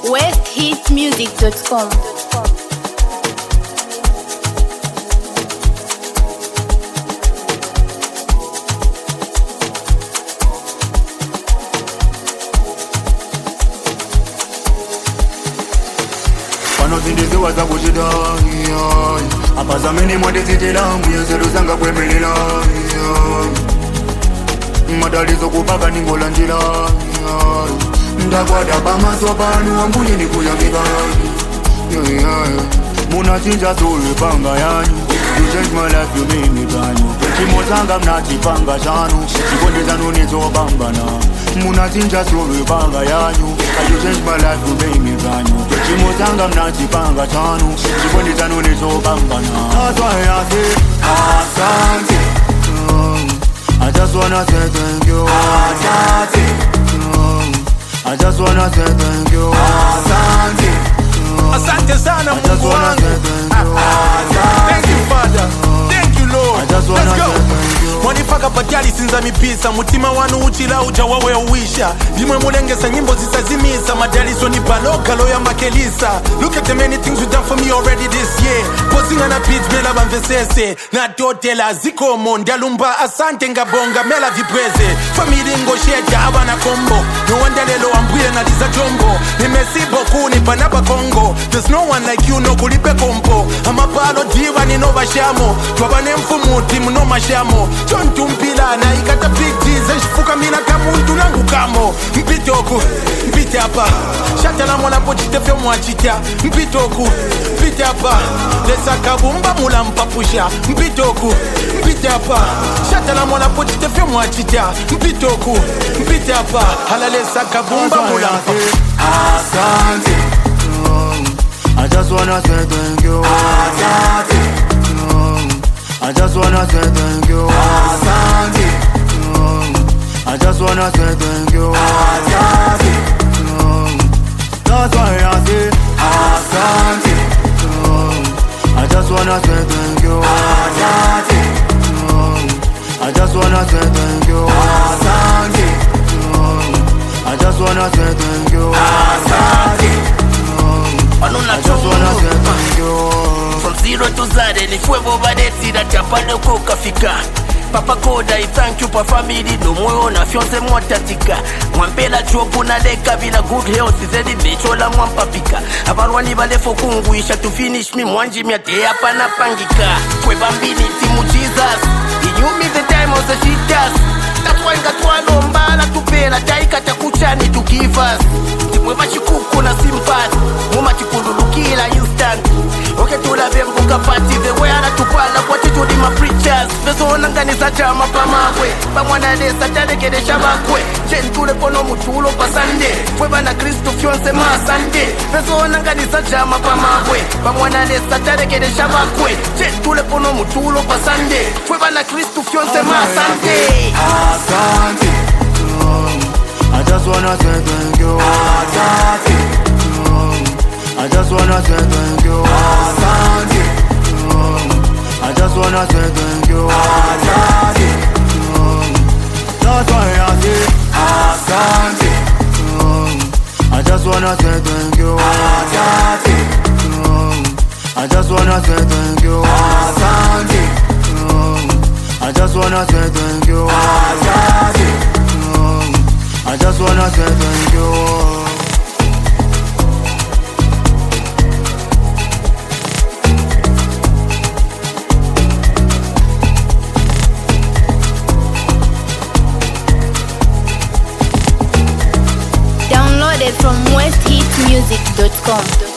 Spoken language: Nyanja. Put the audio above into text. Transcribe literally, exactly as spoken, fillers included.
west hit music dot com. Waza kuchida apazamini mwandizitila muyezeruzanga kwemelela madalizo kupaka ningola njila ndakwada pamaso panu wambulini kuyamika munachinja sulu panga yanyu. You change my life, you made me brand new. Chimotanga mnachipanga chanu chikondezanu nizobambana. Munachinja sulu panga yanyu. You change my life, you made me brand new. Chimotanga mnachipanga chanu chikondezanu nizobambana. That's why I say asante. I just wanna say thank you. Asante. I just wanna say thank you. Asante. Asante sana Mungu wangu. Thank you Father. Thank you Lord. Let's go. Mwanifaka patiali sinza mipisa. Mutima wanu uchila uja wawe uwisha. Dimwe mulengesa nyimbo zisazimisa. Madalizo ni baloka loya makelisa. Look at the many things you done for me already this year. Posing on a beat mela bamvesese. Na totela ziko mondialumba. Asante ngabonga mela vipreze. Family ngosheta abana kombo. No wonder lelo ambuye na liza jombo. Nimesi boku ni panaba Congo. There's no one like you no kulipe kompo. Amapalo diva ni no bashamo. Twabane mfumu timu no mashamo. John tumpila na ikata big Jesus. Fuka mina kamuntu nangu kamo. Mpitoku, mpite hapa. Shata la mwana pochite fe mwachita. Mpitoku, mpite hapa. Lesa kabumba mula mpapusha. Mpitoku, mpite hapa. Shata la mwana pochite fe mwachita. Mpitoku, mpite hapa. Hala lesa kabumba mula mpapusha. Asante. I just wanna say thank you. Asante. I just wanna say thank you. Asante. I just wanna say thank you. Asante. That's why I say asante. I just wanna say thank you. Asante. I just wanna say thank you. Asante. I just wanna say thank you. Asante. I just wanna say thank you. From zero to zade ni fuego badeti da chapano koka fika. Papa Koda, I thank you for family. No moyo na fiance mwatatika. Mwampela chopu na deka vina good health. Zedi bechola mwampapika. Abarwani bale fokungu isha to finish me. Mwanji miate hapa na pangika. Kwe bambini timu Jesus. He knew me the time of the shit does. That's why ngatwa lombala tupela. Taika takuchani to give us. Timwe machikuku na sympathy. Muma chikululukila instant. Okay tula vengu kapati. The way ana tupala kwa titu di ma preachers. Vezo nangani sa chama pa magwe. Pa mwana de sa chade kede shabakwe. Chen tule pono mutulo pa sande. Fweba na Kristo fionse ma sande. Vezo nangani sa chama pa magwe. Pa mwana de sa chade kede shabakwe. Chen tule pono mutulo pa sande. Fweba na Kristo fionse ma sande. Asante. I just wanna say thank you. Asante. I just wanna say thank you. Asante. I just wanna say thank you. Asante. That's why I say asante. I just wanna say thank you. Asante. I just wanna say thank you. Asante. I just wanna say thank you. Asante. I just wanna say thank you. Downloaded from west hit music dot com.